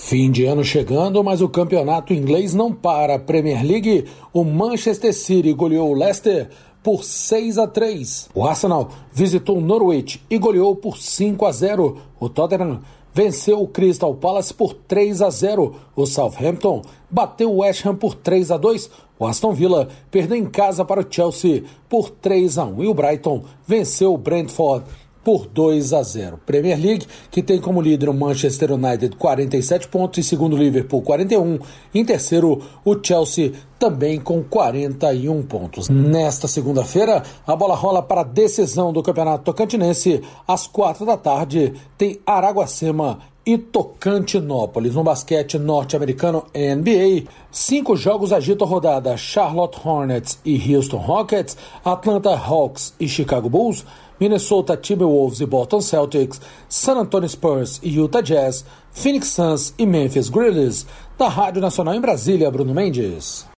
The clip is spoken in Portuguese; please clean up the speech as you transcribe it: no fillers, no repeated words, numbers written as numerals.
Fim de ano chegando, mas o campeonato inglês não para. A Premier League, o Manchester City goleou o Leicester por 6-3. O Arsenal visitou o Norwich e goleou por 5-0. O Tottenham venceu o Crystal Palace por 3-0. O Southampton bateu o West Ham por 3-2. O Aston Villa perdeu em casa para o Chelsea por 3-1. E o Brighton venceu o Brentford por 2-0. Premier League, que tem como líder o Manchester United 47 pontos, em segundo o Liverpool 41, em terceiro o Chelsea também com 41 pontos. Nesta segunda-feira, a bola rola para a decisão do Campeonato Tocantinense. Às 16h tem Araguacema e Tocantinópolis. No basquete norte-americano NBA, 5 jogos agitam a rodada: Charlotte Hornets e Houston Rockets, Atlanta Hawks e Chicago Bulls, Minnesota Timberwolves e Boston Celtics, San Antonio Spurs e Utah Jazz, Phoenix Suns e Memphis Grizzlies. Da Rádio Nacional em Brasília, Bruno Mendes.